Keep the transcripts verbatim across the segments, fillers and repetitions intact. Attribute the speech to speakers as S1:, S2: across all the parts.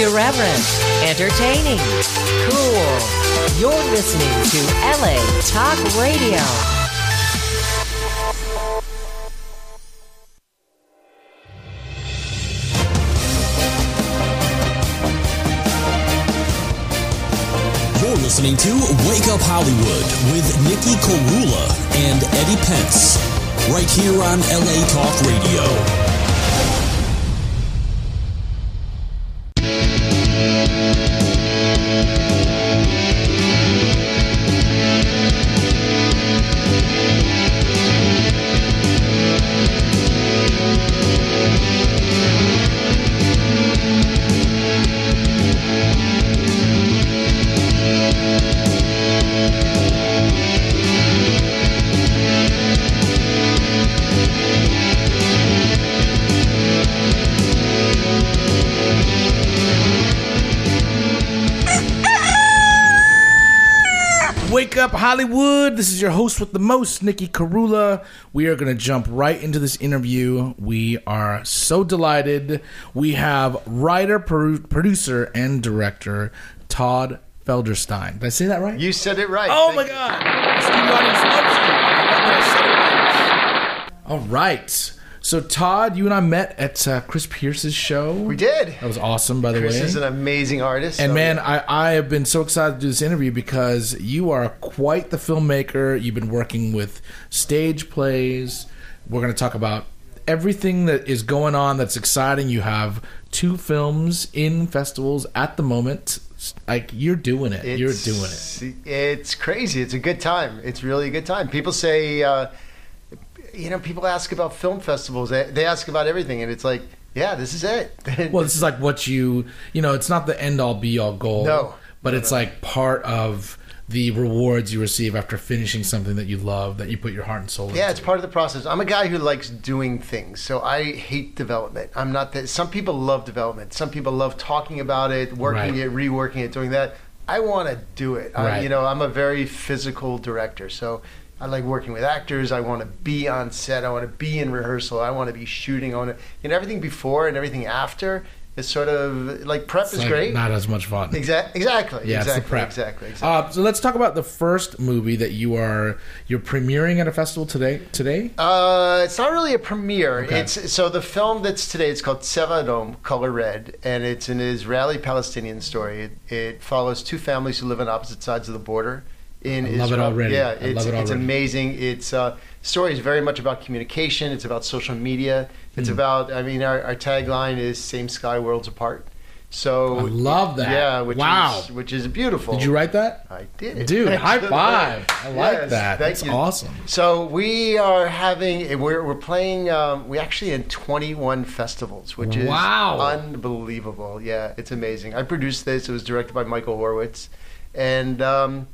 S1: Irreverent, entertaining, cool. You're listening to L A Talk Radio.
S2: You're listening to Wake Up Hollywood with Nikki Korula and Eddie Pence, right here on L A Talk Radio.
S3: Wake up, Hollywood. This is your host with the most, Nikki Korula. We are going to jump right into this interview. We are so delighted. We have writer, pro- producer, and director Todd Felderstein. Did I say that right?
S4: You said it right.
S3: Oh,
S4: Thank
S3: my
S4: you.
S3: God. The studio audience loves you. All right. So, Todd, you and I met at uh, Chris Pierce's show.
S4: We did.
S3: That was awesome, by the
S4: Chris
S3: way.
S4: is an amazing artist.
S3: And
S4: so-
S3: man, I, I have been so excited to do this interview because you are quite the filmmaker. You've been working with stage plays. We're going to talk about everything that is going on that's exciting. You have two films in festivals at the moment. Like, you're doing it.
S4: It's,
S3: you're doing it.
S4: It's crazy. It's a good time. It's really a good time. People say, uh, you know, people ask about film festivals. They, they ask about everything, and it's like, yeah, this is it.
S3: Well, this is like what you, you know, it's not the end-all, be-all goal.
S4: No.
S3: But
S4: No,
S3: it's
S4: no.
S3: like part of the rewards you receive after finishing something that you love, that you put your heart and soul into.
S4: Yeah, it's part of the process. I'm a guy who likes doing things, so I hate development. I'm not that. Some people love development. Some people love talking about it, working
S3: Right.
S4: it, reworking it, doing that. I want to do it. I,
S3: Right.
S4: you know, I'm a very physical director, so I like working with actors. I want to be on set. I want to be in rehearsal. I want to be shooting on it. You know, everything before and everything after is sort of like prep
S3: It's
S4: is
S3: like
S4: great.
S3: not as much fun.
S4: Exactly. Exactly.
S3: Yeah,
S4: exactly,
S3: it's the prep.
S4: Exactly. Exactly.
S3: Uh, so let's talk about the first movie that you are you're premiering at a festival today. Today,
S4: Uh, it's not really a premiere.
S3: Okay.
S4: It's so the film that's today. It's called Tseva Adom, Color Red, and it's an Israeli-Palestinian story. It, it follows two families who live on opposite sides of the border in
S3: I
S4: Israel.
S3: love it already.
S4: Yeah,
S3: I
S4: it's
S3: love it
S4: it's
S3: already.
S4: amazing. It's uh, story is very much about communication. It's about social media. It's
S3: Hmm.
S4: about. I mean, our, our tagline is "Same sky, worlds apart." So
S3: I love that.
S4: Yeah, which
S3: Wow.
S4: is, which is beautiful.
S3: did you write that?
S4: I did,
S3: Dude, high five! I like
S4: Yes,
S3: that.
S4: thank
S3: That's
S4: you.
S3: awesome.
S4: So we are having we're we're playing um, we actually in twenty-one festivals, which is
S3: Wow.
S4: unbelievable. Yeah, it's amazing. I produced this. It was directed by Michael Horowitz, and um,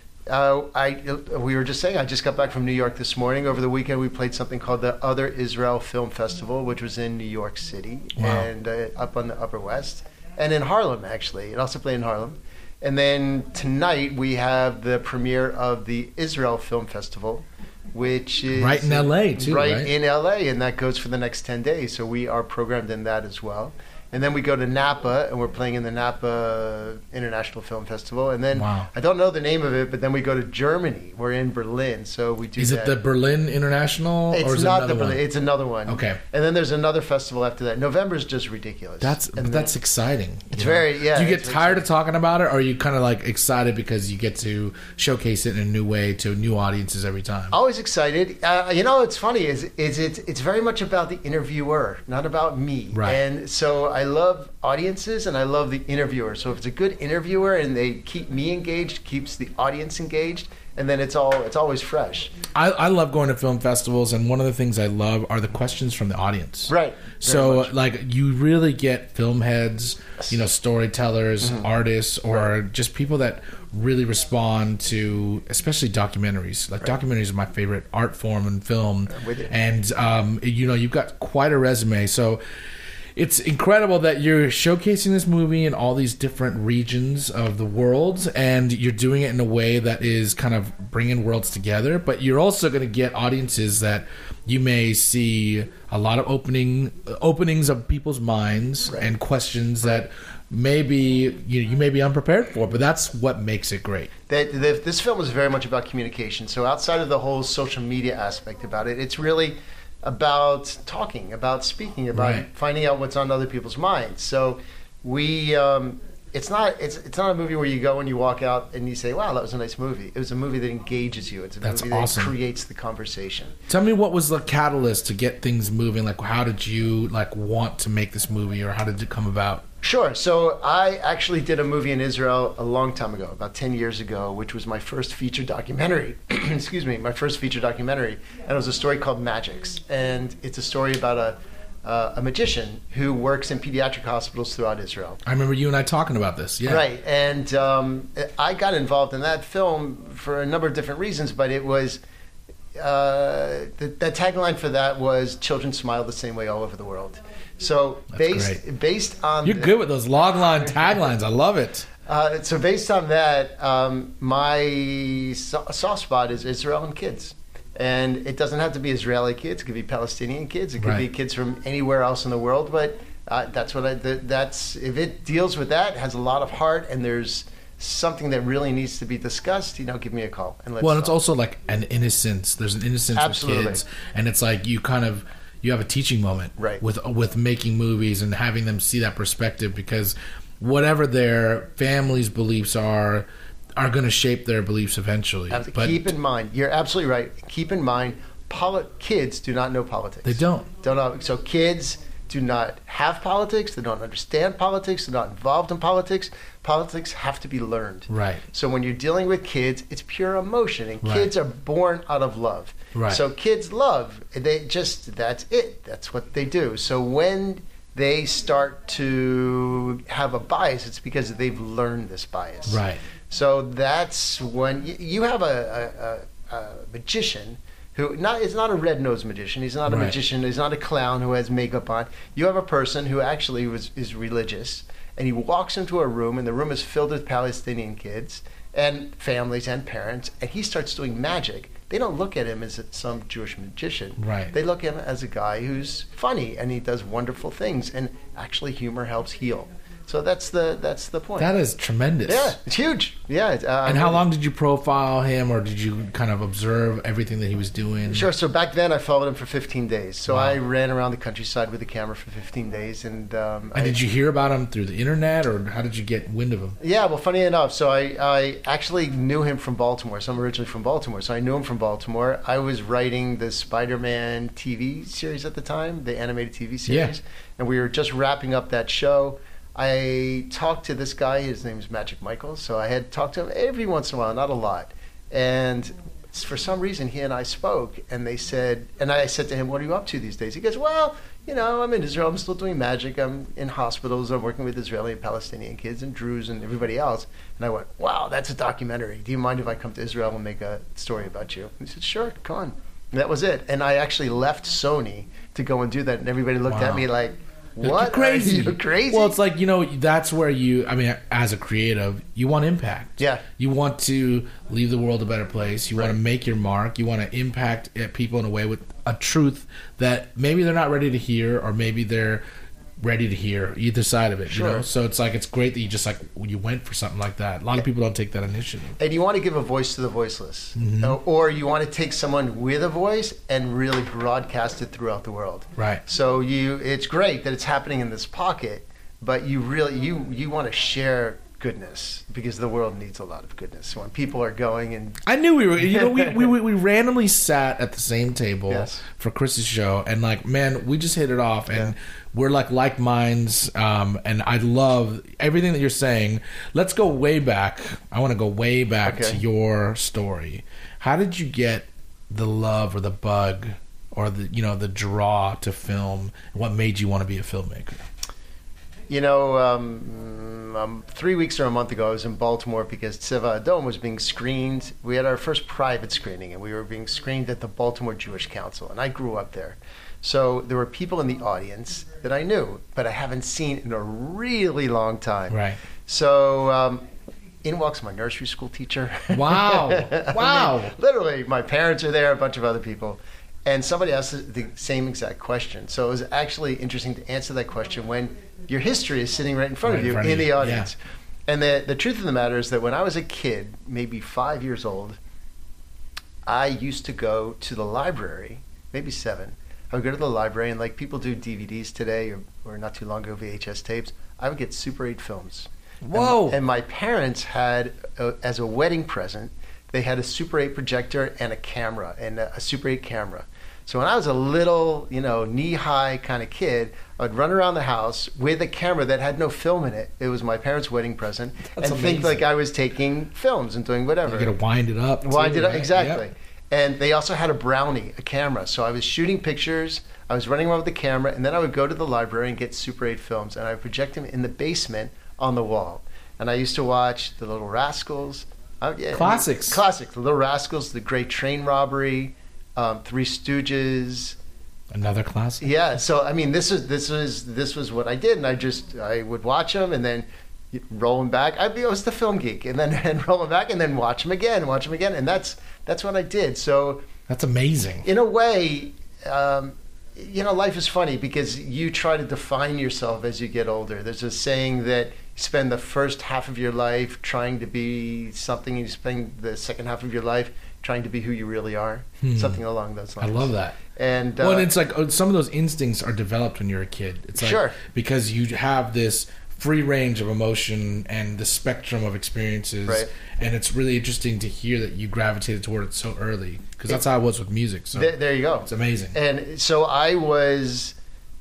S4: uh, I we were just saying I just got back from New York this morning. Over the weekend, we played something called the Other Israel Film Festival, which was in New York City
S3: Wow.
S4: and uh, up on the Upper West, and in Harlem actually. It also played in Harlem. And then tonight we have the premiere of the Israel Film Festival, which is
S3: Right in L A too, right?
S4: in L A, and that goes for the next ten days. So we are programmed in that as well. And then we go to Napa, and we're playing in the Napa International Film Festival. And then
S3: Wow.
S4: I don't know the name of it, but then we go to Germany. We're in Berlin, so we do.
S3: Is it
S4: that.
S3: the Berlin International?
S4: It's
S3: or is
S4: not
S3: it
S4: the
S3: another
S4: Berlin.
S3: one?
S4: It's another one.
S3: Okay.
S4: And then there's another festival after that. November's just ridiculous.
S3: That's
S4: And
S3: but that's
S4: then-
S3: exciting.
S4: It's
S3: you know?
S4: very- yeah,
S3: Do you get
S4: it's very
S3: tired of talking about it, or are you kind of like excited because you get to showcase it in a new way to new audiences every time?
S4: Always excited. Uh, you know, it's funny is is it's it's very much about the interviewer, not about me.
S3: Right.
S4: And so I love audiences and I love the interviewer. So if it's a good interviewer and they keep me engaged, keeps the audience engaged, and then it's all it's always fresh.
S3: I, I love going to film festivals, and one of the things I love are the questions from the audience.
S4: Right.
S3: So,
S4: Very much.
S3: like, you really get film heads, you know, storytellers,
S4: Mm-hmm.
S3: artists, or just people that really respond to, especially documentaries. Like, documentaries are my favorite art form in film.
S4: with you.
S3: And, um, you know, you've got quite a resume. So, it's incredible that you're showcasing this movie in all these different regions of the world, and you're doing it in a way that is kind of bringing worlds together. But you're also going to get audiences that you may see a lot of opening openings of people's minds
S4: Right.
S3: and questions that maybe you you may be unprepared for, but that's what makes it great.
S4: That, that this film is very much about communication. So outside of the whole social media aspect about it, it's really about talking, about speaking, about
S3: Right.
S4: finding out what's on other people's minds. So we, um, it's not it's it's not a movie where you go and you walk out and you say, "Wow, that was a nice movie." It was a movie that engages you. It's a
S3: That's
S4: movie
S3: awesome.
S4: that creates the conversation.
S3: Tell me, what was the catalyst to get things moving? Like, how did you like want to make this movie, or how did it come about?
S4: Sure. So I actually did a movie in Israel a long time ago, about ten years ago, which was my first feature documentary. Excuse me, my first feature documentary. And it was a story called Magics. And it's a story about a, uh, a magician who works in pediatric hospitals throughout Israel.
S3: I remember you and I talking about this. Yeah.
S4: Right. And um, I got involved in that film for a number of different reasons, but it was... Uh, the, the tagline for that was "Children smile the same way all over the world." So
S3: That's
S4: based
S3: great.
S4: based on
S3: You're
S4: the-
S3: good with those log line taglines. I love it.
S4: Uh, so based on that, um, my so- soft spot is Israel and kids. And it doesn't have to be Israeli kids. It could be Palestinian kids. It could be
S3: Right.
S4: kids from anywhere else in the world. But uh, that's what I, th- that's, if it deals with that, has a lot of heart, and there's something that really needs to be discussed, you know, give me a call. And let's
S3: Well, and it's
S4: talk.
S3: also like an innocence. There's an innocence
S4: Absolutely.
S3: with kids, and it's like you kind of you have a teaching moment
S4: Right.
S3: with with making movies and having them see that perspective, because whatever their family's beliefs are are going to shape their beliefs eventually.
S4: Have to
S3: But
S4: keep in mind, you're absolutely right. Keep in mind, poli- kids do not know politics.
S3: they don't.
S4: Don't know. So kids do not have politics. They don't understand politics. They're not involved in politics. Politics have to be learned.
S3: Right.
S4: So when you're dealing with kids, it's pure emotion, and
S3: Right.
S4: kids are born out of love.
S3: Right.
S4: So kids love. They just that's it. That's what they do. So when they start to have a bias, it's because they've learned this bias.
S3: Right.
S4: So that's when you, you have a, a, a, a magician who not is not a red-nosed magician. He's not a
S3: Right.
S4: magician. He's not a clown who has makeup on. You have a person who actually was is religious, and he walks into a room, and the room is filled with Palestinian kids and families and parents, and he starts doing magic. They don't look at him as some Jewish magician.
S3: Right.
S4: They look at him as a guy who's funny, and he does wonderful things, and actually humor helps heal. So that's the that's the point.
S3: That is tremendous.
S4: Yeah, it's huge. Yeah. it's, Uh,
S3: And how long did you profile him, or did you kind of observe everything that he was doing?
S4: Sure. So back then, I followed him for fifteen days. So
S3: Wow.
S4: I ran around the countryside with a camera for fifteen days, and um,
S3: And
S4: I,
S3: did you hear about him through the internet, or how did you get wind of him?
S4: Yeah. Well, funny enough, so I I actually knew him from Baltimore. So I'm originally from Baltimore. So I knew him from Baltimore. I was writing the Spider-Man T V series at the time, the animated T V series,
S3: Yeah.
S4: and we were just wrapping up that show. I talked to this guy. His name is Magic Michael. So I had talked to him every once in a while, not a lot. And for some reason, he and I spoke, and they said, and I said to him, "What are you up to these days?" He goes, "Well, you know, I'm in Israel. I'm still doing magic. I'm in hospitals. I'm working with Israeli and Palestinian kids and Druze and everybody else." And I went, "Wow, that's a documentary. Do you mind if I come to Israel and make a story about you?" And he said, "Sure, come on." And that was it. And I actually left Sony to go and do that. And everybody looked
S3: Wow.
S4: at me like,
S3: You're
S4: "What?
S3: crazy.
S4: Are you crazy?"
S3: Well, it's like, you know, that's where you, I mean, as a creative, you want impact.
S4: Yeah.
S3: You want to leave the world a better place. You want
S4: Right.
S3: to make your mark. You want to impact uh, people in a way with a truth that maybe they're not ready to hear, or maybe they're ready to hear, either side of it, you
S4: Sure.
S3: know? So it's like, it's great that you just like, you went for something like that. A lot of people don't take that initiative.
S4: And you want to give a voice to the voiceless.
S3: Mm-hmm.
S4: Uh, Or you want to take someone with a voice and really broadcast it throughout the world.
S3: Right.
S4: So you, it's great that it's happening in this pocket, but you really, you, you want to share goodness, because the world needs a lot of goodness. When people are going and
S3: I knew we were, you know, we, we, we randomly sat at the same table
S4: Yes.
S3: for Chris's show, and like, man, we just hit it off, and
S4: Yeah.
S3: we're like like minds, um, and I love everything that you're saying. Let's go way back. I want to go way back
S4: Okay.
S3: to your story. How did you get the love or the bug or the, you know, the draw to film? What made you want to be a filmmaker?
S4: You know, um, um, three weeks or a month ago, I was in Baltimore because Tzeva Adom was being screened. We had our first private screening, and we were being screened at the Baltimore Jewish Council, and I grew up there. So there were people in the audience that I knew, but I haven't seen in a really long time.
S3: Right.
S4: So um, in walks my nursery school teacher.
S3: Wow.
S4: I mean,
S3: Wow.
S4: literally, my parents are there, a bunch of other people. And somebody asked the same exact question. So it was actually interesting to answer that question when your history is sitting right in front
S3: Right
S4: of
S3: in
S4: you
S3: front of
S4: in
S3: you,
S4: the audience.
S3: yeah.
S4: And the, the truth of the matter is that when I was a kid, maybe five years old, I used to go to the library, maybe seven. I would go to the library, and like people do D V Ds today, or, or not too long ago, V H S tapes, I would get Super eight films.
S3: Whoa!
S4: And, and my parents had, a, as a wedding present, they had a Super eight projector and a camera, and a, a Super eight camera. So when I was a little, you know, knee-high kind of kid, I would run around the house with a camera that had no film in it. It was my parents' wedding present.
S3: That's
S4: and think
S3: amazing.
S4: like I was taking films and doing whatever.
S3: You got to wind it up.
S4: Wind
S3: too,
S4: it up,
S3: right?
S4: exactly.
S3: Yep.
S4: And they also had a Brownie, a camera. So I was shooting pictures, I was running around with the camera, and then I would go to the library and get Super eight films, and I would project them in the basement on the wall. And I used to watch The Little Rascals. Uh, yeah,
S3: Classics.
S4: Classics. The Little Rascals, The Great Train Robbery, um, Three Stooges.
S3: Another classic.
S4: Yeah. So I mean, this is this was this was what I did, and I just I would watch them and then roll them back. I, I was the film geek, and then and roll them back, and then watch them again, watch them again, and that's that's what I did. So
S3: That's amazing.
S4: in a way, um, you know, life is funny because you try to define yourself as you get older. There's a saying that you spend the first half of your life trying to be something, and you spend the second half of your life trying to be who you really are.
S3: Hmm.
S4: Something along those
S3: I
S4: lines.
S3: love that.
S4: And uh,
S3: Well, and it's like oh, some of those instincts are developed when you're a kid. It's like
S4: Sure.
S3: because you have this free range of emotion and the spectrum of experiences,
S4: Right.
S3: and it's really interesting to hear that you gravitated toward it so early because that's how I was with music. So
S4: there, there you go.
S3: it's amazing.
S4: And so I was,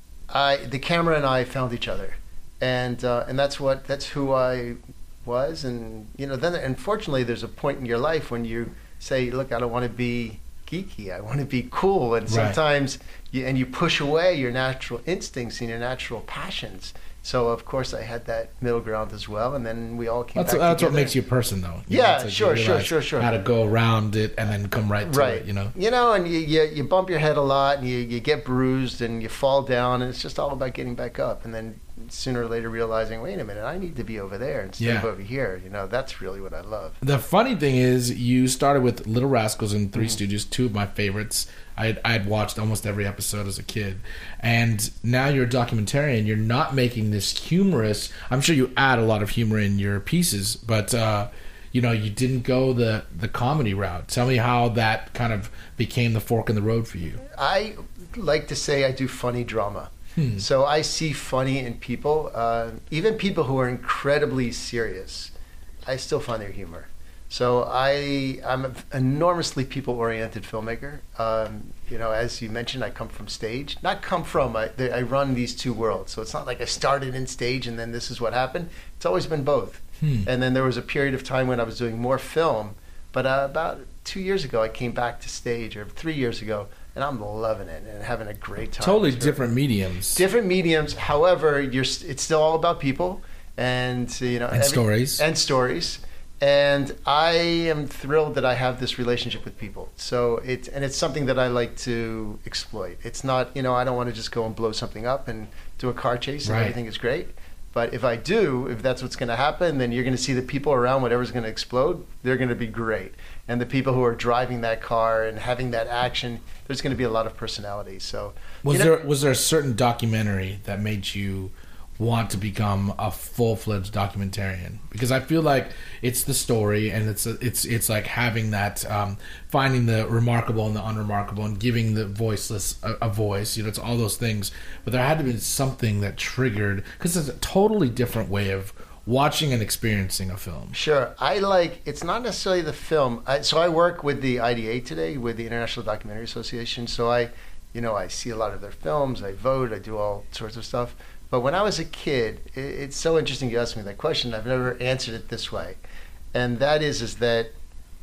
S4: I the camera and I found each other, and uh, and that's what that's who I was. And you know, then unfortunately, there's a point in your life when you say, "Look, I don't want to be geeky. I want to be cool." And
S3: Right.
S4: sometimes, you, and you push away your natural instincts and your natural passions. So of course, I had that middle ground as well, and then we all came
S3: That's,
S4: back
S3: that's what
S4: together.
S3: makes you a person, though. You
S4: Yeah,
S3: it's like you
S4: sure, sure,
S3: realize
S4: sure, sure.
S3: How to go around it and then come right to
S4: Right.
S3: it, you know?
S4: You know, and you, you you bump your head a lot, and you, you get bruised, and you fall down, and it's just all about getting back up, and then sooner or later realizing, wait a minute, I need to be over there instead
S3: Yeah.
S4: of over here. You know, that's really what I love.
S3: The funny thing is, you started with Little Rascals and Three
S4: Mm-hmm.
S3: Stooges, two of my favorites. I had, I had watched almost every episode as a kid. And now you're a documentarian. You're not making this humorous. I'm sure you add a lot of humor in your pieces, but, uh, you know, you didn't go the, the comedy route. Tell me how that kind of became the fork in the road for you.
S4: I like to say I do funny drama.
S3: Hmm.
S4: So I see funny in people, uh, even people who are incredibly serious. I still find their humor. So I, I'm an enormously people-oriented filmmaker. Um, you know, as you mentioned, I come from stage. Not come from, I, they, I run these two worlds. So it's not like I started in stage and then this is what happened. It's always been both.
S3: Hmm.
S4: And then there was a period of time when I was doing more film. But uh, about two years ago, I came back to stage, or three years ago, and I'm loving it and having a great time.
S3: Totally
S4: It's great.
S3: different mediums.
S4: Different mediums. However, you're st- it's still all about people, and you know,
S3: And stories.
S4: and stories. And I am thrilled that I have this relationship with people. So it's and it's something that I like to exploit. It's not, you know, I don't want to just go and blow something up and do a car chase and
S3: Right.
S4: everything is great. But if I do, if that's what's going to happen, then you're going to see the people around whatever's going to explode, they're going to be great. And the people who are driving that car and having that action, there's going to be a lot of personality. So
S3: Was
S4: you know-
S3: there was there a certain documentary that made you want to become a full-fledged documentarian? Because I feel like it's the story, and it's it's it's like having that um, finding the remarkable and the unremarkable, and giving the voiceless a, a voice. You know, it's all those things. But there had to be something that triggered, because it's a totally different way of watching and experiencing a film.
S4: Sure. I like, it's not necessarily the film. I, so I work with the I D A today, with the International Documentary Association. So I, you know, I see a lot of their films. I vote. I do all sorts of stuff. But when I was a kid, it, it's so interesting you asked me that question. I've never answered it this way. And that is, is that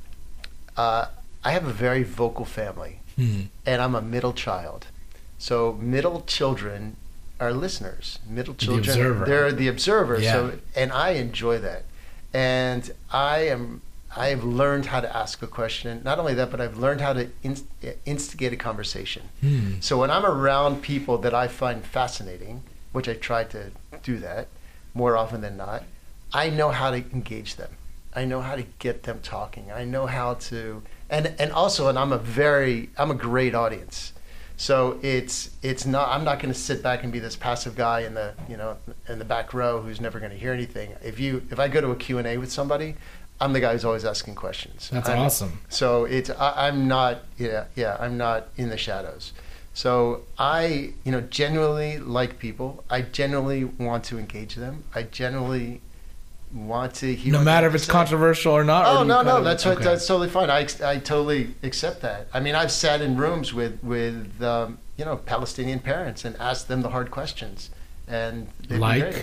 S4: uh, I have a very vocal family.
S3: Hmm.
S4: And I'm a middle child. So middle children are listeners. Middle
S3: The
S4: children,
S3: observer.
S4: they're the observer.
S3: Yeah.
S4: So, and I enjoy that. And I am, I have learned how to ask a question. Not only that, but I've learned how to inst- instigate a conversation.
S3: Hmm.
S4: So when I'm around people that I find fascinating, which I try to do that more often than not, I know how to engage them. I know how to get them talking. I know how to and and also, and I'm a very, I'm a great audience. So it's it's not. I'm not going to sit back and be this passive guy in the you know in the back row who's never going to hear anything. If you if I go to a Q and A with somebody, I'm the guy who's always asking questions.
S3: That's
S4: I'm,
S3: awesome.
S4: So it's I, I'm not yeah yeah I'm not in the shadows. So I you know genuinely like people. I genuinely want to engage them. I genuinely want to hear.
S3: No matter if it's controversial or not.
S4: Oh
S3: or
S4: no, no,
S3: of,
S4: that's
S3: okay.
S4: what, that's totally fine. I, I totally accept that. I mean, I've sat in rooms with with um, you know Palestinian parents and asked them the hard questions, and they've
S3: like.
S4: been great.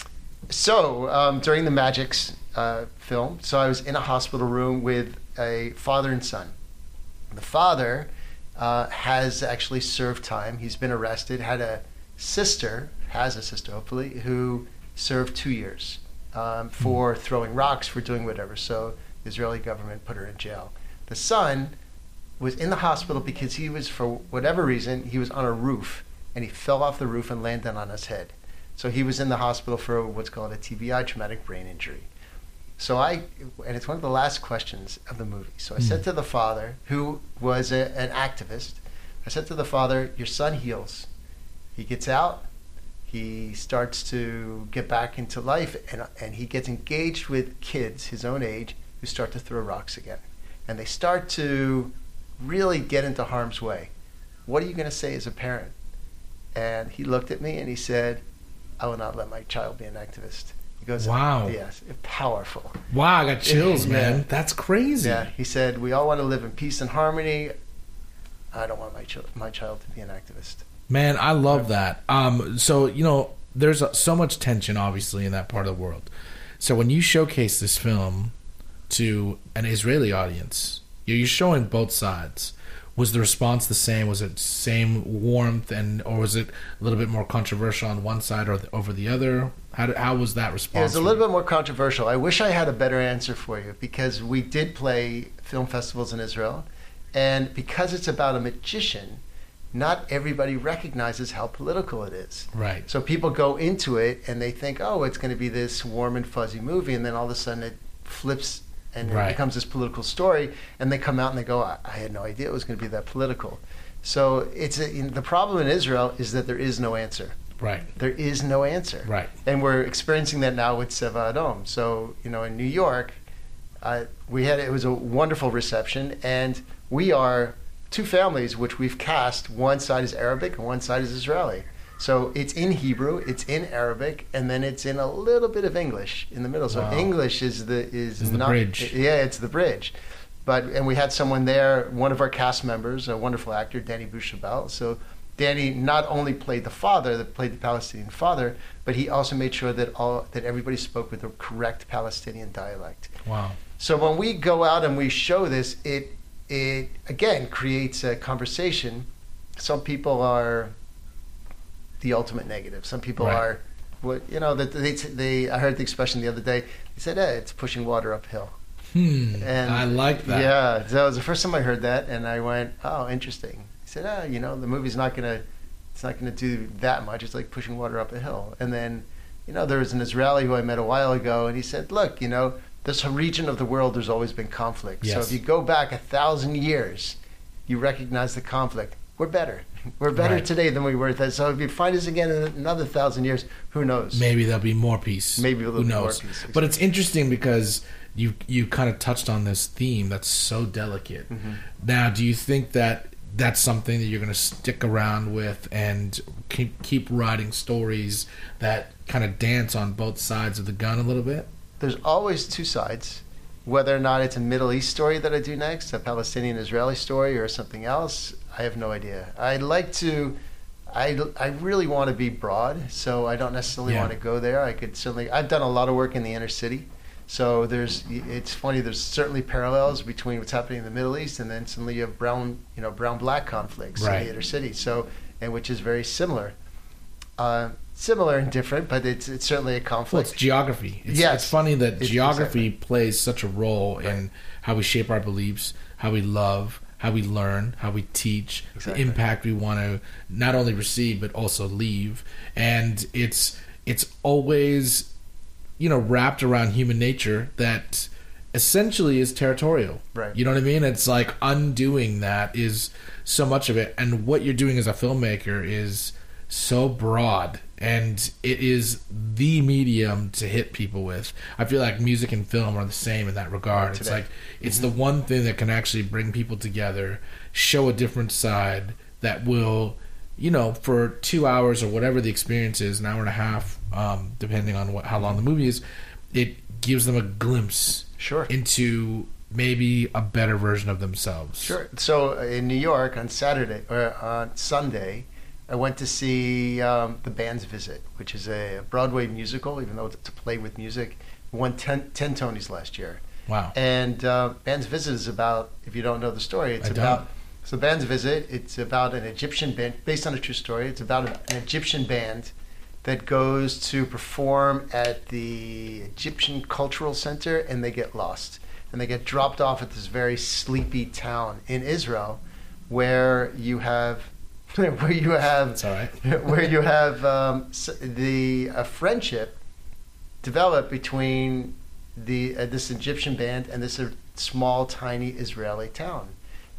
S4: So um, during the Magix uh, film, so I was in a hospital room with a father and son. The father uh, has actually served time. He's been arrested. Had a sister, has a sister hopefully, who served two years. Um, for throwing rocks, for doing whatever. So the Israeli government put her in jail. The son was in the hospital because he was, for whatever reason, he was on a roof and he fell off the roof and landed on his head. So he was in the hospital for what's called a T B I, traumatic brain injury. So I, and it's one of the last questions of the movie. So I mm. said to the father, who was a, an activist, I said to the father, your son heals. He gets out. He starts to get back into life, and and he gets engaged with kids his own age who start to throw rocks again. And they start to really get into harm's way. What are you going to say as a parent? And he looked at me and he said, I will not let my child be an activist. He goes,
S3: wow.
S4: Yes, powerful.
S3: Wow, I got chills,
S4: yeah.
S3: man. That's crazy.
S4: Yeah, he said, we all want to live in peace and harmony. I don't want my, ch- my child to be an activist.
S3: Man, I love that. Um, so, you know, there's so much tension, obviously, in that part of the world. So when you showcase this film to an Israeli audience, you're showing both sides. Was the response the same? Was it same warmth, and or was it a little bit more controversial on one side or the, over the other? How did, how was that response?
S4: It was a little bit more controversial. I wish I had a better answer for you, because we did play film festivals in Israel, and because it's about a magician, not everybody recognizes how political it is.
S3: Right.
S4: So people go into it and they think, oh, it's going to be this warm and fuzzy movie, and then all of a sudden it flips and
S3: right.
S4: it becomes this political story, and they come out and they go, I, I had no idea it was going to be that political. So it's a, you know, the problem in Israel is that there is no answer.
S3: Right.
S4: There is no answer.
S3: Right.
S4: And we're experiencing that now with Seva Adom. So, you know, in New York, uh, we had, it was a wonderful reception, and we are two families which we've cast. One side is Arabic and one side is Israeli. So it's in Hebrew, it's in Arabic, and then it's in a little bit of English in the middle. So
S3: wow.
S4: English is the is,
S3: is
S4: not,
S3: the bridge.
S4: Yeah, it's the bridge. But and we had someone there, one of our cast members, a wonderful actor, Danny Bouchabel. So Danny not only played the father, that played the Palestinian father, but he also made sure that all that everybody spoke with the correct Palestinian dialect.
S3: Wow.
S4: So when we go out and we show this, it it again creates a conversation. Some people are the ultimate negative. Some people
S3: right.
S4: are, what you know, that they, they. I heard the expression the other day. They said, eh, "It's pushing water uphill."
S3: Hmm.
S4: And
S3: I like that.
S4: Yeah, so that was the first time I heard that, and I went, "Oh, interesting." He said, "Ah, you know, the movie's not gonna, it's not gonna do that much. It's like pushing water up a hill." And then, you know, there was an Israeli who I met a while ago, and he said, "Look, you know, this region of the world, there's always been conflict.
S3: Yes.
S4: So if you go back a thousand years, you recognize the conflict. We're better. We're better
S3: right.
S4: today than we were then. So if you find us again in another thousand years, who knows?
S3: Maybe there'll be more peace.
S4: Maybe a little
S3: who
S4: bit
S3: knows?
S4: more peace. Exactly.
S3: But it's interesting because you you kind of touched on this theme that's so delicate.
S4: Mm-hmm.
S3: Now, do you think that that's something that you're going to stick around with and keep keep writing stories that kind of dance on both sides of the gun a little bit?
S4: There's always two sides. Whether or not it's a Middle East story that I do next, a Palestinian-Israeli story, or something else, I have no idea. I'd like to, I, I really want to be broad, so I don't necessarily
S3: yeah.
S4: want to go there. I could certainly, I've done a lot of work in the inner city, so there's, it's funny, there's certainly parallels between what's happening in the Middle East, and then suddenly you have brown, you know, brown-black conflicts
S3: right.
S4: in the inner city, so, and which is very similar. Uh, Similar and different, but it's it's certainly a conflict.
S3: Well, it's geography. It's,
S4: yes.
S3: it's funny that
S4: It's-
S3: geography
S4: exactly.
S3: plays such a role
S4: Right.
S3: in how we shape our beliefs, how we love, how we learn, how we teach,
S4: Exactly.
S3: the impact we want to not only receive but also leave. And it's it's always, you know, wrapped around human nature that essentially is territorial.
S4: Right.
S3: You know what I mean? It's like undoing that is so much of it. And what you're doing as a filmmaker is so broad, and it is the medium to hit people with. I feel like music and film are the same in that regard. It's like it's mm-hmm. the one thing that can actually bring people together, show a different side that will, you know, for two hours or whatever the experience is, an hour and a half, um, depending on what, how long the movie is, it gives them a glimpse
S4: sure.
S3: into maybe a better version of themselves.
S4: Sure. So in New York on Saturday or on Sunday, I went to see um, The Band's Visit, which is a Broadway musical, even though it's a play with music. It won ten, ten Tonys last year.
S3: Wow.
S4: And uh, Band's Visit is about, if you don't know the story, it's
S3: I
S4: about...
S3: Don't.
S4: So Band's Visit, it's about an Egyptian band, based on a true story. It's about an, an Egyptian band that goes to perform at the Egyptian Cultural Center, and they get lost. And they get dropped off at this very sleepy town in Israel, where you have... where you have
S3: That's all right.
S4: where you have um, the a friendship developed between the uh, this Egyptian band and this uh, small tiny Israeli town,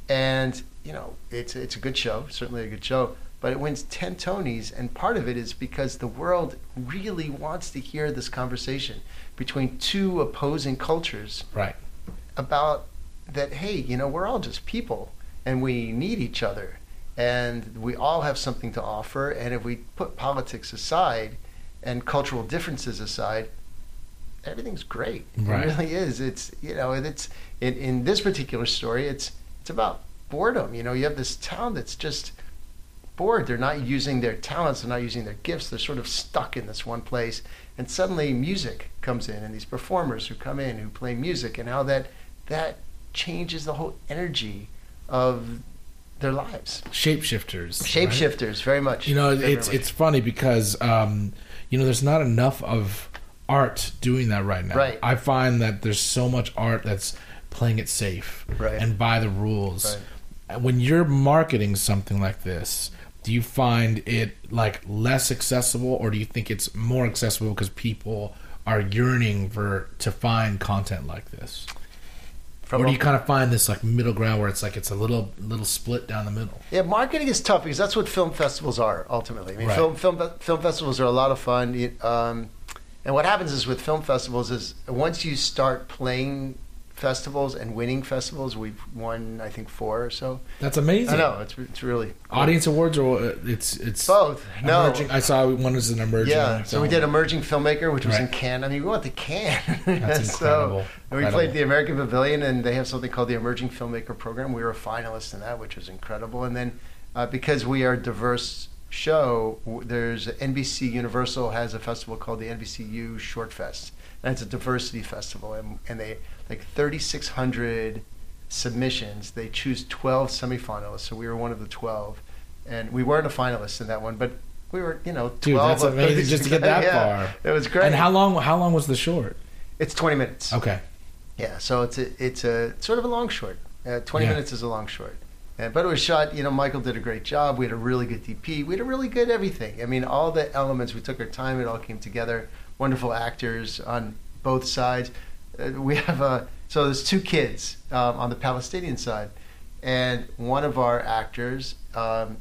S4: and you know it's it's a good show, certainly a good show, but it wins ten Tonys, and part of it is because the world really wants to hear this conversation between two opposing cultures,
S3: right?
S4: About that, hey, you know, we're all just people and we need each other. And we all have something to offer, and if we put politics aside and cultural differences aside, everything's great.
S3: Right.
S4: It really is. It's you know, and it's in, in this particular story, it's it's about boredom. You know, you have this town that's just bored. They're not using their talents. They're not using their gifts. They're sort of stuck in this one place, and suddenly music comes in, and these performers who come in who play music, and how that that changes the whole energy of their lives.
S3: Shapeshifters.
S4: Shapeshifters,
S3: right?
S4: very much.
S3: You know,
S4: very
S3: it's
S4: much.
S3: it's funny because um, you know, there's not enough of art doing that right now.
S4: Right.
S3: I find that there's so much art that's playing it safe
S4: right.
S3: and by the rules.
S4: Right.
S3: When you're marketing something like this, do you find it like less accessible, or do you think it's more accessible because people are yearning for to find content like this? From or do you kind of find this like middle ground where it's like it's a little little split down the middle?
S4: Yeah, marketing is tough because that's what film festivals are ultimately. I mean,
S3: right.
S4: film film film festivals are a lot of fun. Um, and what happens is with film festivals is once you start playing festivals and winning festivals, we've won I think four or so.
S3: That's amazing.
S4: I know it's it's really cool.
S3: Audience awards or it's it's
S4: both.
S3: Emerging,
S4: No,
S3: I saw one was an emerging.
S4: Yeah,
S3: film.
S4: so we did emerging filmmaker, which was
S3: right.
S4: in Cannes. I mean, we went to Cannes.
S3: That's
S4: so,
S3: incredible.
S4: And we
S3: incredible.
S4: played the American Pavilion, and they have something called the Emerging Filmmaker Program. We were a finalist in that, which was incredible. And then uh, because we are a diverse show, w- there's N B C Universal has a festival called the N B C U Short Fest, and it's a diversity festival, and, and they like thirty-six hundred submissions. They choose twelve semifinalists, so we were one of the twelve, and we weren't a finalist in that one, but we were, you know, twelve.
S3: Dude, that's
S4: of
S3: amazing just to get that
S4: yeah,
S3: far.
S4: It was great.
S3: And how long? How long was the short?
S4: It's twenty minutes.
S3: Okay.
S4: Yeah, so it's a it's a sort of a long short. Uh, twenty
S3: Yeah.
S4: minutes is a long short. Uh, but it was shot, you know, Michael did a great job. We had a really good D P. We had a really good everything. I mean, all the elements, we took our time, it all came together. Wonderful actors on both sides. Uh, we have a, so there's two kids um, on the Palestinian side. And one of our actors, um,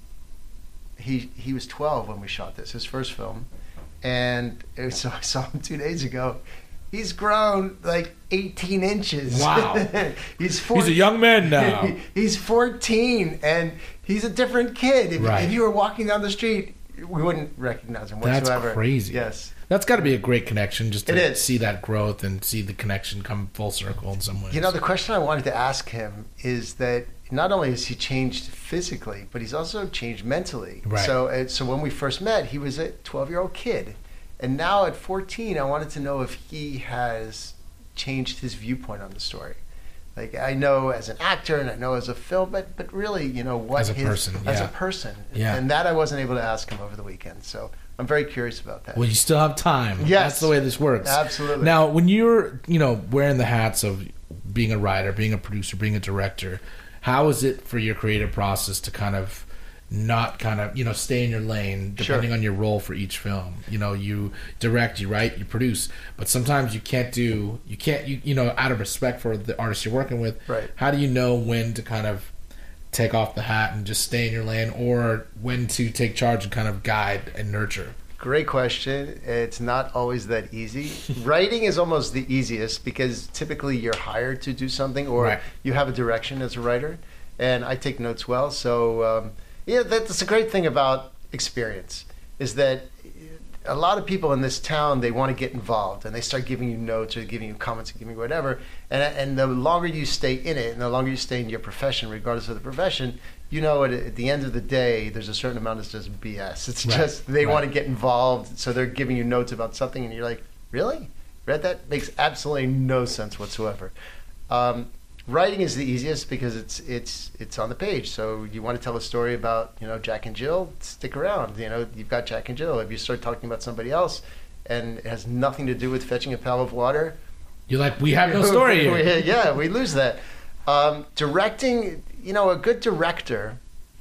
S4: he he was twelve when we shot this, his first film. And it was, so I saw him two days ago. He's grown like eighteen inches.
S3: Wow.
S4: he's fourteen.
S3: He's a young man now.
S4: He's fourteen, and he's a different kid. If,
S3: Right.
S4: if you were walking down the street, we wouldn't recognize him
S3: That's
S4: whatsoever.
S3: crazy.
S4: Yes.
S3: That's got to be a great connection, just to
S4: It is.
S3: see that growth and see the connection come full circle in some ways.
S4: You know, the question I wanted to ask him is that not only has he changed physically, but he's also changed mentally.
S3: Right.
S4: So, uh, so when we first met, he was a twelve-year-old kid. And now at fourteen, I wanted to know if he has changed his viewpoint on the story. Like, I know as an actor and I know as a film, but but really, you know, what
S3: As a
S4: his,
S3: person,
S4: as
S3: yeah.
S4: a person.
S3: Yeah.
S4: And that I wasn't able to ask him over the weekend. So I'm very curious about that.
S3: Well, you still have time.
S4: Yes.
S3: That's the way this works.
S4: Absolutely.
S3: Now, when you're, you know, wearing the hats of being a writer, being a producer, being a director, how is it for your creative process to kind of not kind of, you know, stay in your lane depending
S4: Sure.
S3: on your role for each film. You know, you direct, you write, you produce, but sometimes you can't do, you can't, you, you know, out of respect for the artist you're working with,
S4: Right.
S3: how do you know when to kind of take off the hat and just stay in your lane, or when to take charge and kind of guide and nurture?
S4: Great question. It's not always that easy. Writing is almost the easiest because typically you're hired to do something, or
S3: Right.
S4: you have a direction as a writer. And I take notes well. So, um, yeah, that's a great thing about experience, is that a lot of people in this town, they want to get involved, and they start giving you notes or giving you comments or giving you whatever. And, and the longer you stay in it, and the longer you stay in your profession, regardless of the profession, you know, at, at the end of the day, there's a certain amount that's just B S. It's
S3: Right.
S4: just they
S3: Right.
S4: want to get involved, so they're giving you notes about something, and you're like, really? Read that? Makes absolutely no sense whatsoever. Um, writing is the easiest because it's it's it's on the page. So you want to tell a story about, you know, Jack and Jill, stick around. You know, you've got Jack and Jill. If you start talking about somebody else, and it has nothing to do with fetching a pail of water,
S3: You're like, we have no story here.
S4: we- yeah, we lose that. Um, directing, you know, a good director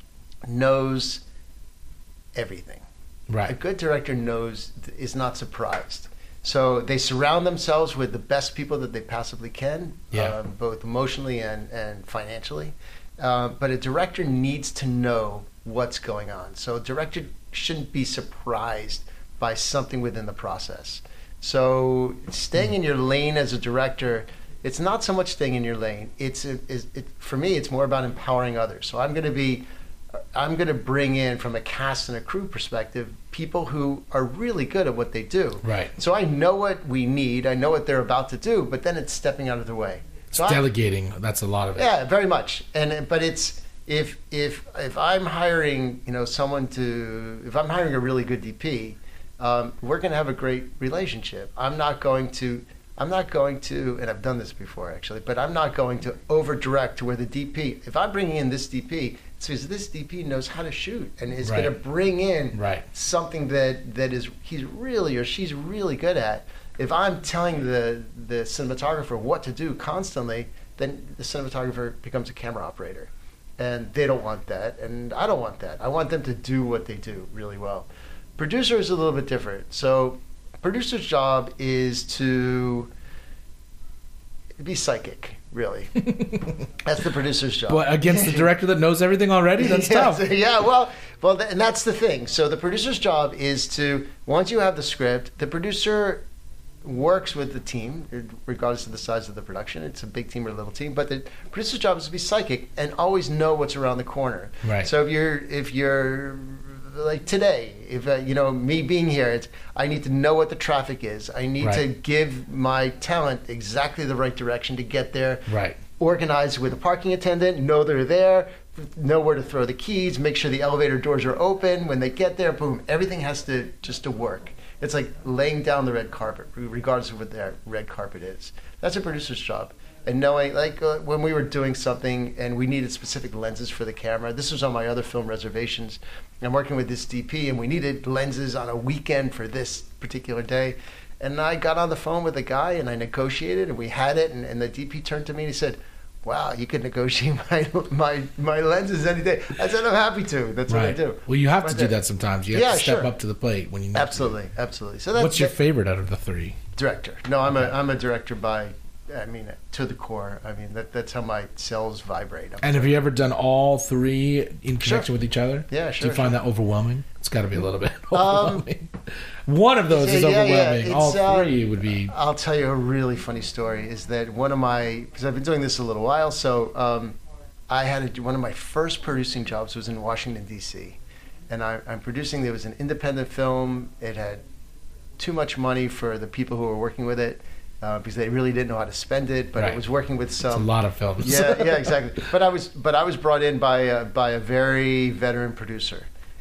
S4: knows everything. A
S3: Right.
S4: good director knows, is not surprised. So they surround themselves with the best people that they possibly can,
S3: Yeah.
S4: um, both emotionally and, and financially. Uh, but a director needs to know what's going on. So a director shouldn't be surprised by something within the process. So staying in your lane as a director, it's not so much staying in your lane. It's it, it, for me, it's more about empowering others. So I'm going to be, I'm going to bring in, from a cast and a crew perspective, people who are really good at what they do.
S3: Right.
S4: So I know what we need. I know what they're about to do, but then it's stepping out of the way.
S3: It's
S4: So I-
S3: delegating. That's a lot of it.
S4: yeah, very much. And but it's if if if I'm hiring, you know, someone to if I'm hiring a really good D P, um, we're going to have a great relationship. I'm not going to I'm not going to, and I've done this before actually, but I'm not going to over direct to where the D P. If I'm bringing in this D P, it's because this D P knows how to shoot and is
S3: Right.
S4: going to bring in
S3: Right.
S4: something that that is he's really or she's really good at. If I'm telling the the cinematographer what to do constantly, then the cinematographer becomes a camera operator, and they don't want that, and I don't want that. I want them to do what they do really well. Producer is a little bit different. So, producer's job is to be psychic. Really, that's the producer's job.
S3: But against the director that knows everything already, that's
S4: yeah,
S3: tough.
S4: so- yeah, well, well, th- and that's the thing. So the producer's job is to, once you have the script, the producer works with the team, regardless of the size of the production. It's a big team or a little team, but the producer's job is to be psychic and always know what's around the corner.
S3: Right.
S4: So if you're, if you're like today, if uh, you know me being here, it's I need to know what the traffic is. I need to
S3: Right.
S4: give my talent exactly the right direction to get there.
S3: Right.
S4: Organize with a parking attendant, know they're there, know where to throw the keys, make sure the elevator doors are open. When they get there, boom, everything has to just to work. It's like laying down the red carpet, regardless of what that red carpet is. That's a producer's job. And knowing, like uh, when we were doing something and we needed specific lenses for the camera, this was on my other film Reservations. I'm working with this D P and we needed lenses on a weekend for this particular day. And I got on the phone with the guy and I negotiated and we had it. And, and the D P turned to me and he said, wow, you could negotiate my my my lenses any day. I said, I'm happy to. That's what I
S3: Right.
S4: do.
S3: Well, you have
S4: Right
S3: to do
S4: there.
S3: that sometimes. You have
S4: Yeah,
S3: to step
S4: sure.
S3: up to the plate when you need
S4: Absolutely, absolutely. So
S3: to.
S4: that's
S3: What's your
S4: that-
S3: favorite out of the three?
S4: director. No, I'm a I'm a director by, I mean, to the core. I mean, that that's how my cells vibrate. I'm
S3: And have you ever done all three in connection
S4: Sure.
S3: with each other?
S4: Yeah,
S3: Do
S4: sure,
S3: you find
S4: sure.
S3: that overwhelming? It's got to be a little bit
S4: Um,
S3: overwhelming. One of those is
S4: yeah, yeah,
S3: overwhelming.
S4: it's,
S3: all
S4: uh,
S3: three would be.
S4: I'll tell you a really funny story. Is that one of my, because I've been doing this a little while, so um, I had a, one of my first producing jobs was in Washington D C, and I, I'm producing. There was an independent film. It had too much money for the people who were working with it uh, because they really didn't know how to spend it. But
S3: Right.
S4: it was working with
S3: It's a
S4: some.
S3: lot of films.
S4: Yeah, yeah, exactly. But I was, but I was brought in by a, by a very veteran producer,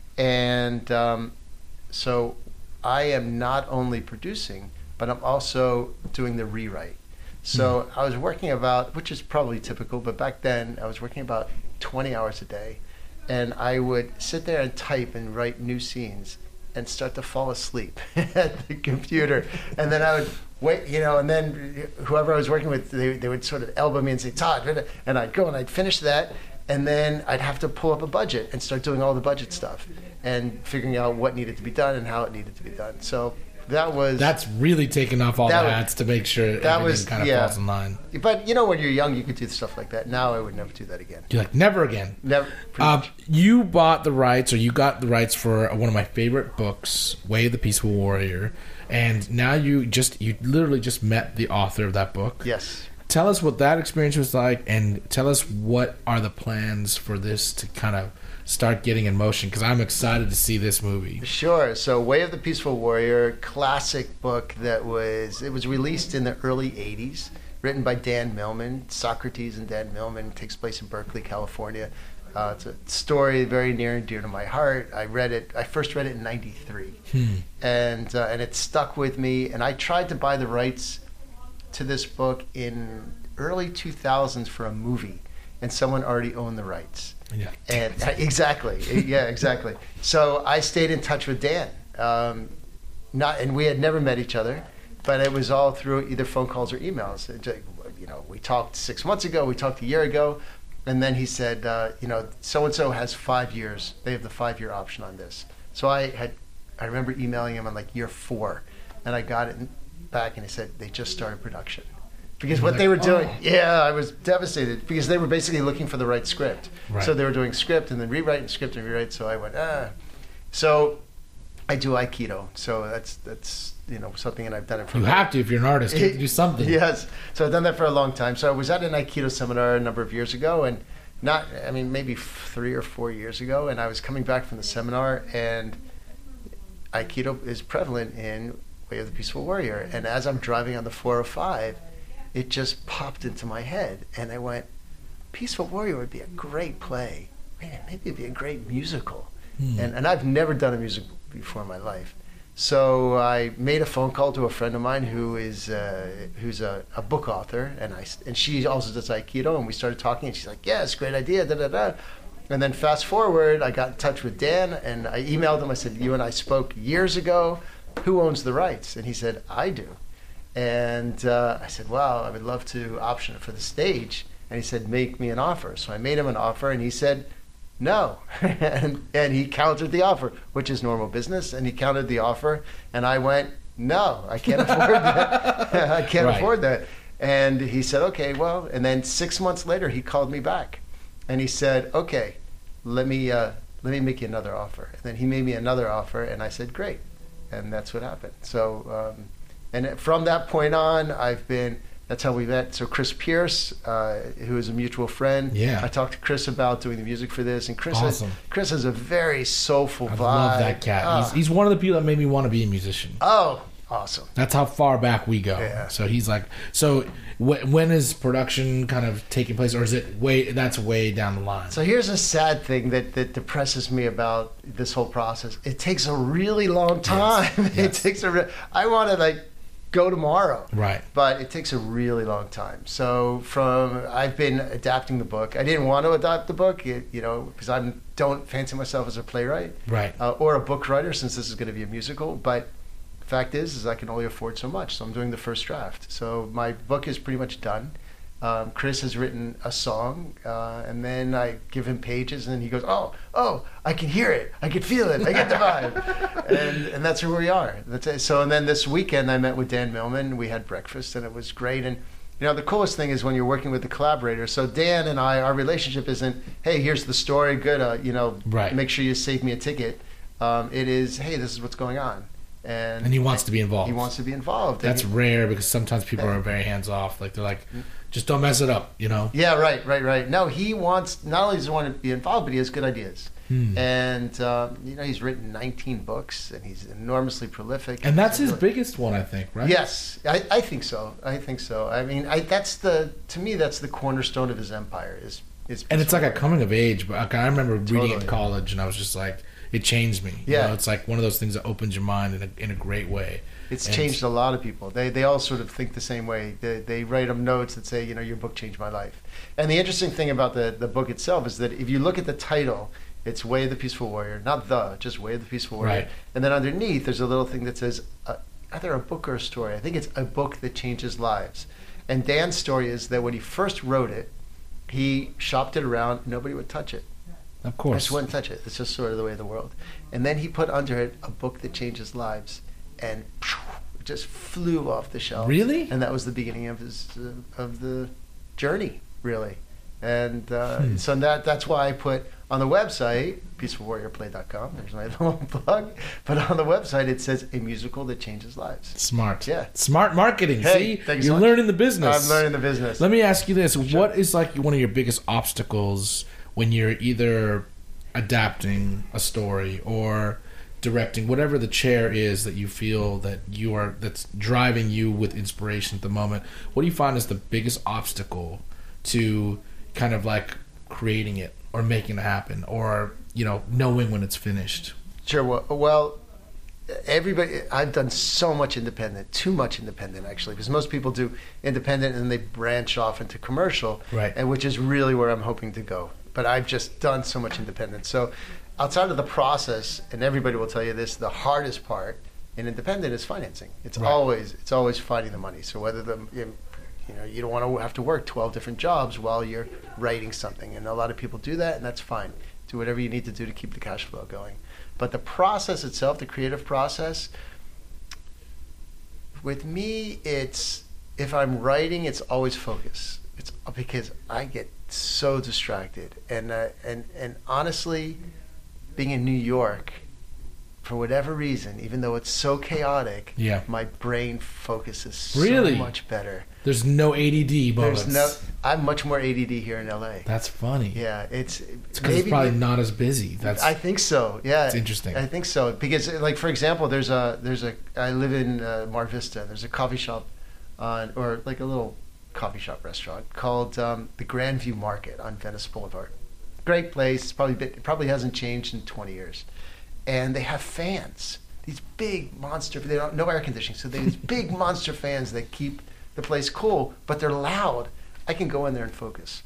S4: and um, so I am not only producing, but I'm also doing the rewrite. So I was working about, which is probably typical, but back then I was working about twenty hours a day, and I would sit there and type and write new scenes and start to fall asleep at the computer, and then I would wait, you know, and then whoever I was working with, they, they would sort of elbow me and say, Todd, and I'd go and I'd finish that, And then I'd have to pull up a budget and start doing all the budget stuff and figuring out what needed to be done and how it needed to be done. So that was...
S3: That's really taking off all the
S4: that
S3: hats to make sure
S4: that
S3: everything
S4: was,
S3: kind of
S4: yeah.
S3: falls in line.
S4: But, you know, when you're young, you could do stuff like that. Now I would never do that again.
S3: You're like, never again.
S4: Never.
S3: Um, you bought the rights, or you got the rights for one of my favorite books, Way of the Peaceful Warrior, and now you just you literally just met the author of that book.
S4: Yes.
S3: Tell us what that experience was like, and tell us what are the plans for this to kind of start getting in motion, because I'm excited to see this movie.
S4: Sure. So Way of the Peaceful Warrior, classic book that was, it was released in the early eighties, written by Dan Millman. Socrates and Dan Millman. It takes place in Berkeley, California. Uh, it's a story very near and dear to my heart. I read it, I first read it in ninety-three. Hmm. And, uh, and it stuck with me, and I tried to buy the rights to this book in early two thousands for a movie, and someone already owned the rights.
S3: Yeah.
S4: And uh, exactly, yeah, exactly. So I stayed in touch with Dan. Um, not, and we had never met each other, but it was all through either phone calls or emails. It, you know, we talked six months ago, we talked a year ago, and then he said, uh, you know, so and so has five years. They have the five-year option on this. So I had, I remember emailing him on like year four, and I got it back, and he said they just started production. Because what
S3: like,
S4: they were doing,
S3: oh.
S4: yeah, I was devastated, because they were basically looking for the right script.
S3: Right.
S4: So they were doing script and then rewriting script and rewrite. So I went, ah. So I do Aikido. So that's, that's you know, something, and I've done it for...
S3: You have to if you're an artist. You have to do something.
S4: Yes. So I've done that for a long time. So I was at an Aikido seminar a number of years ago, and not, I mean, maybe three or four years ago, and I was coming back from the seminar, and Aikido is prevalent in Way of the Peaceful Warrior. And as I'm driving on the four oh five, it just popped into my head, and I went, Peaceful Warrior would be a great play. Man, maybe it'd be a great musical. Hmm. And and I've never done a musical before in my life. So I made a phone call to a friend of mine who is uh, who's a, a book author, and I and she also does Aikido, and we started talking, and she's like, yeah, it's a great idea, da da da. And then fast forward, I got in touch with Dan, and I emailed him. I said, you and I spoke years ago. Who owns the rights? And he said, I do. And uh, I said, wow, I would love to option it for the stage. And he said, make me an offer. So I made him an offer, and he said, no. and, and he countered the offer, which is normal business. And he countered the offer, and I went, no, I can't afford that. I can't
S3: right.
S4: afford that. And he said, okay, well, and then six months later, he called me back. And he said, okay, let me, uh, let me make you another offer. And then he made me another offer, and I said, great. And that's what happened. So... Um, And from that point on, I've been, that's how we met. So Chris Pierce, uh, who is a mutual friend.
S3: Yeah.
S4: I talked to Chris about doing the music for this. And Chris,
S3: awesome.
S4: has, Chris has a very soulful
S3: I
S4: vibe.
S3: love that cat.
S4: Oh.
S3: He's, he's one of the people that made me want to be a musician.
S4: Oh, awesome.
S3: That's how far back we go.
S4: Yeah.
S3: So he's like, so wh- when is production kind of taking place, or is it way, that's way down the line?
S4: So here's a sad thing that, that depresses me about this whole process. It takes a really long time.
S3: Yes.
S4: It
S3: Yes.
S4: takes a re- I want to like, go tomorrow,
S3: right?
S4: But it takes a really long time. So from I've been adapting the book. I didn't want to adapt the book, it, you know, because I don't fancy myself as a playwright,
S3: right,
S4: uh, or a book writer, since this is going to be a musical. But the fact is, is I can only afford so much. So I'm doing the first draft. So my book is pretty much done. Um, Chris has written a song, uh, and then I give him pages, and then he goes, "Oh, oh, I can hear it, I can feel it, I get the vibe," and and that's where we are. That's it. So, and then this weekend I met with Dan Millman. We had breakfast, and it was great. And you know, the coolest thing is when you're working with the collaborator. So Dan and I, our relationship isn't, "Hey, here's the story, good, uh, you know,
S3: right.
S4: make sure you save me a ticket." Um, it is, "Hey, this is what's going on." And,
S3: and he wants to be involved.
S4: He wants to be involved.
S3: That's
S4: he,
S3: rare, because sometimes people are very hands off. Like they're like, just don't mess it up, you know?
S4: Yeah, right, right, right. No, he wants, not only does he want to be involved, but he has good ideas. Hmm. And, um, you know, he's written nineteen books, and he's enormously prolific.
S3: And that's his biggest one, I think, right?
S4: Yes, I, I think so. I think so. I mean, I, that's the, to me, that's the cornerstone of his empire. Is, is
S3: and it's like a coming of age. But I remember reading
S4: totally.
S3: it in college, and I was just like, it changed me.
S4: Yeah.
S3: You know, it's like one of those things that opens your mind in a, in a great way.
S4: It's
S3: and
S4: changed a lot of people. They they all sort of think the same way. They, they write them notes that say, you know, your book changed my life. And the interesting thing about the, the book itself is that if you look at the title, it's Way of the Peaceful Warrior. Not the, just Way of the Peaceful Warrior.
S3: Right.
S4: And then underneath, there's a little thing that says, uh, either a book or a story. I think it's a book that changes lives. And Dan's story is that when he first wrote it, he shopped it around. Nobody would touch it.
S3: Of
S4: I
S3: course.
S4: just wouldn't touch it. It's just sort of the way of the world. And then he put under it a book that changes lives, and it just flew off the shelf.
S3: Really?
S4: And that was the beginning of his uh, of the journey, really. And uh,
S3: Hmm.
S4: so that that's why I put on the website, peaceful warrior play dot com, there's my little plug, but on the website it says a musical that changes lives.
S3: Smart.
S4: Yeah.
S3: Smart marketing.
S4: Hey,
S3: See?
S4: thank you
S3: You're
S4: so much.
S3: learning the business.
S4: I'm learning the business.
S3: Let me ask you this. What is like one of your biggest obstacles when you're either adapting a story or directing, whatever the chair is that you feel that you are that's driving you with inspiration at the moment? What do you find is the biggest obstacle to kind of like creating it or making it happen, or, you know, knowing when it's finished?
S4: Sure. Well, well, everybody, I've done so much independent, too much independent actually, because most people do independent and then they branch off into commercial,
S3: Right.
S4: and which is really where I'm hoping to go. But I've just done so much independent. So outside of the process, and everybody will tell you this, the hardest part in independent is financing. It's
S3: Right.
S4: always it's always finding the money. So whether the you you know you don't want to have to work twelve different jobs while you're writing something, and a lot of people do that, and that's fine. Do whatever you need to do to keep the cash flow going. But the process itself, the creative process, with me, it's if I'm writing, it's always focus. It's because I get so distracted, and uh, and and honestly, being in New York, for whatever reason, even though it's so chaotic,
S3: Yeah.
S4: my brain focuses so
S3: Really?
S4: much better.
S3: There's no A D D moments.
S4: There's no. I'm much more A D D here in L A.
S3: That's funny.
S4: Yeah, it's
S3: It's because it's probably not as busy. That's
S4: I think so. Yeah,
S3: It's interesting.
S4: I think so because, like, for example, there's a there's a I live in uh, Mar Vista. There's a coffee shop, on or like a little coffee shop restaurant called um, the Grandview Market on Venice Boulevard. Great place. Probably been, it probably hasn't changed in twenty years, and they have fans. These big monster. They don't no air conditioning, so they these big monster fans that keep the place cool, but they're loud. I can go in there and focus.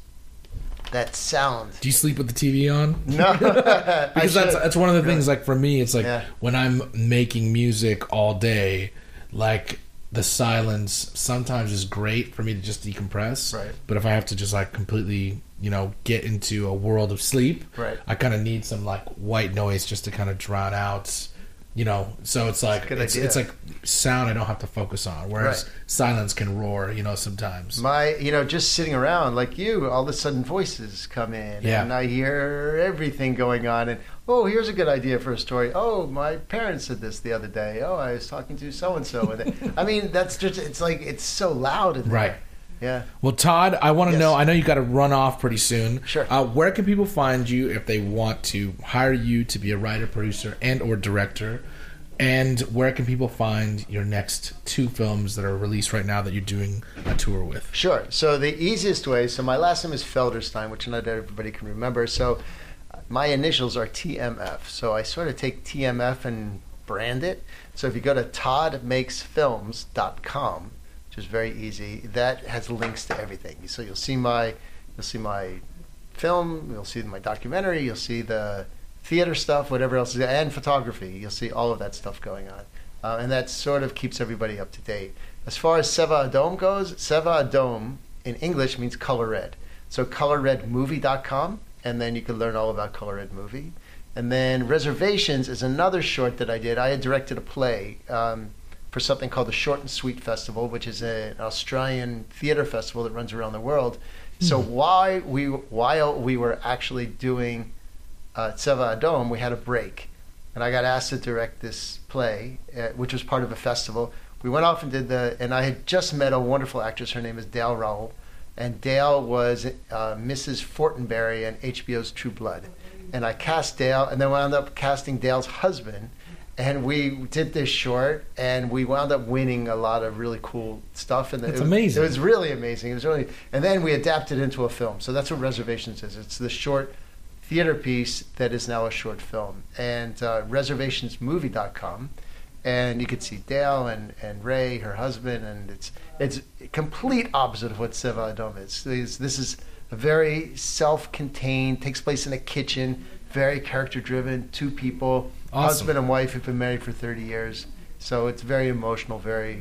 S4: That sound.
S3: Do you sleep with the T V on?
S4: No,
S3: Because that's that's one of the things.
S4: Really?
S3: Like for me, it's like
S4: Yeah.
S3: when I'm making music all day, like the silence sometimes is great for me to just decompress.
S4: Right.
S3: But if I have to just like completely, you know, get into a world of sleep,
S4: Right.
S3: I kind of need some like white noise just to kind of drown out. You know, so it's like
S4: good
S3: it's,
S4: idea.
S3: it's like sound I don't have to focus on, whereas
S4: Right.
S3: silence can roar. You know, sometimes.
S4: My, you know, just sitting around like you, all of a sudden voices come in,
S3: Yeah.
S4: and I hear everything going on. And oh, here's a good idea for a story. Oh, my parents said this the other day. Oh, I was talking to so and so. I mean, that's just it's like it's so loud in there.
S3: Right.
S4: Yeah.
S3: Well, Todd, I want to
S4: Yes.
S3: know. I know you got to run off pretty soon.
S4: Sure.
S3: Uh, where can people find you if they want to hire you to be a writer, producer, and or director? And where can people find your next two films that are released right now that you're doing a tour with?
S4: Sure. So the easiest way. So my last name is Felderstein, which not everybody can remember. So my initials are T M F. So I sort of take T M F and brand it. So if you go to todd makes films dot com, which is very easy, that has links to everything. So you'll see my, you'll see my film, you'll see my documentary, you'll see the theater stuff, whatever else, is, and photography. You'll see all of that stuff going on, uh, and that sort of keeps everybody up to date. As far as Seva Adom goes, Seva Adom in English means color red. So color red movie dot com, and then you can learn all about Color Red Movie. And then Reservations is another short that I did. I had directed a play um, for something called the Short and Sweet Festival, which is a, an Australian theater festival that runs around the world. So why we while we were actually doing uh, Seva Adom, we had a break, and I got asked to direct this play, uh, which was part of a festival. We went off and did the, and I had just met a wonderful actress. Her name is Dale Rowell, and Dale was uh, Missus Fortenberry in H B O's True Blood. And I cast Dale, and then wound up casting Dale's husband, and we did this short, and we wound up winning a lot of really cool stuff. And
S3: That's
S4: it was,
S3: amazing.
S4: It was really amazing. It was really, and then we adapted it into a film. So that's what Reservations is. It's the short theater piece that is now a short film. And uh, reservations movie dot com, and you can see Dale and, and Ray, her husband, and it's it's complete opposite of what Seva Adom is. This, this is a very self-contained, takes place in a kitchen, very character-driven, two people,
S3: Awesome.
S4: husband and wife who've been married for thirty years. So it's very emotional, very,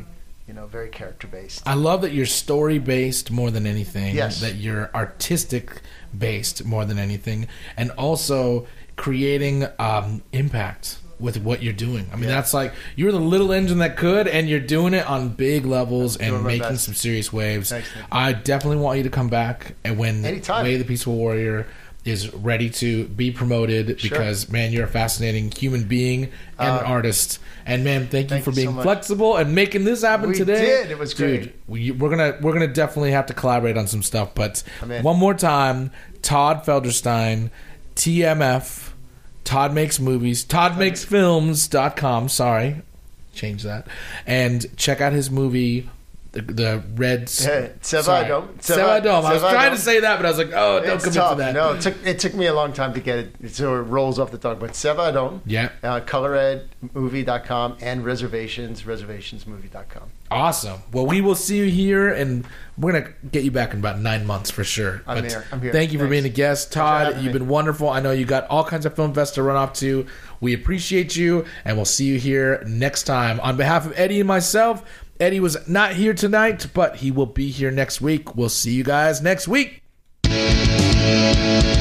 S4: you know, very character based.
S3: I love that you're story based more than anything.
S4: Yes.
S3: That you're artistic based more than anything, and also creating um, impact with what you're doing. I mean,
S4: Yeah.
S3: that's like you're the little engine that could, and you're doing it on big levels
S4: doing
S3: and
S4: my
S3: making
S4: best.
S3: some serious waves.
S4: Thanks, Nick.
S3: I definitely want you to come back, and when
S4: Anytime.
S3: Way of the Peaceful Warrior is ready to be promoted,
S4: Sure.
S3: because man, you're a fascinating human being and an
S4: Uh,
S3: artist. And man, thank you
S4: thank
S3: for
S4: you
S3: being
S4: so much.
S3: flexible and making this happen
S4: We
S3: today.
S4: did. It was
S3: Dude,
S4: great.
S3: we, we're gonna we're gonna definitely have to collaborate on some stuff. But
S4: I'm in.
S3: one more time, Todd Felderstein, T M F, Todd Makes Movies, Todd Makes Films dot com. Sorry, change that. And check out his movie, the, the Red.
S4: Yeah, Seva
S3: sorry.
S4: Adom.
S3: Seva
S4: Seva-
S3: Adom. I was
S4: Seva
S3: trying to
S4: Adom.
S3: say that, but I was like, oh, don't
S4: It's
S3: commit
S4: tough.
S3: to that.
S4: No, it took it took me a long time to get it, so it rolls off the tongue. But Seva Adom,
S3: Yeah.
S4: uh, color ed movie dot com, and Reservations, reservations movie dot com.
S3: Awesome. Well, we will see you here, and we're gonna get you back in about nine months for sure.
S4: I'm
S3: But
S4: here. I'm here.
S3: Thank you for
S4: Thanks.
S3: being a guest,
S4: Thanks for
S3: Todd.
S4: having
S3: You've
S4: me.
S3: been wonderful. I know you got all kinds of film fests to run off to. We appreciate you, and we'll see you here next time. On behalf of Eddie and myself, Eddie was not here tonight, but he will be here next week. We'll see you guys next week.